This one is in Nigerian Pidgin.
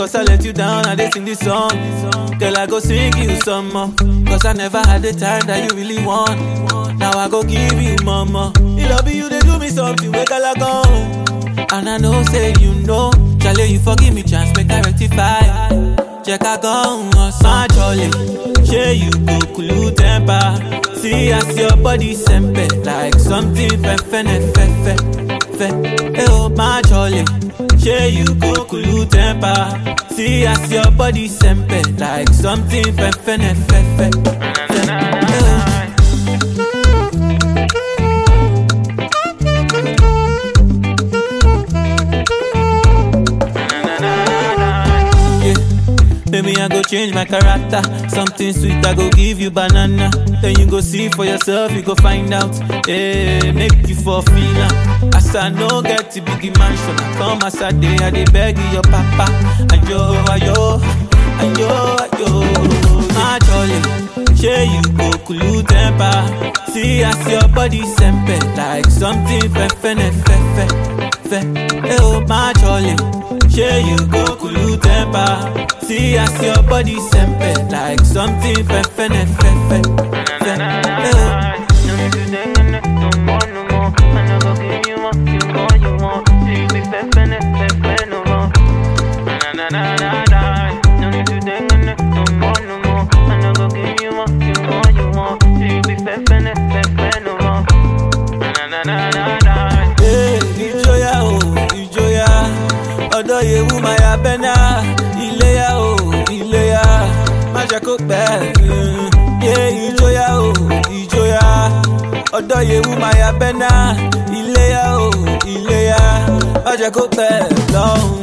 Cause I let you down, I did sing this song. Girl, I go sing you some more. Cause I never had the time that you really want. Now I go give you mama. It love you, they do me something, wake I go. And I know, say you know. Charlie, you forgive me chance, make I rectify. Check I go on my jolly. Share you go cool temper. See as your body sempe like something fefe. Hey oh my jolly. Share you go cool temper. See as your body sempe like something fefe. Maybe I go change my character. Something sweet, I go give you banana. Then you go see for yourself, you go find out. Yeah, make you for feeling. As I no get to big mansion, I come as a day, I dey beg your papa. Ayo. My jolly, share you go cool temper. See as your body sempe like something fefe. Hey oh my jolly, share you go cool temper. See as your body sempe like something fefe. Hey oh. Odo yewu maya bena ileya maja ko pe ye ijoya Odo yewu maya bena ileya maja ko pe long.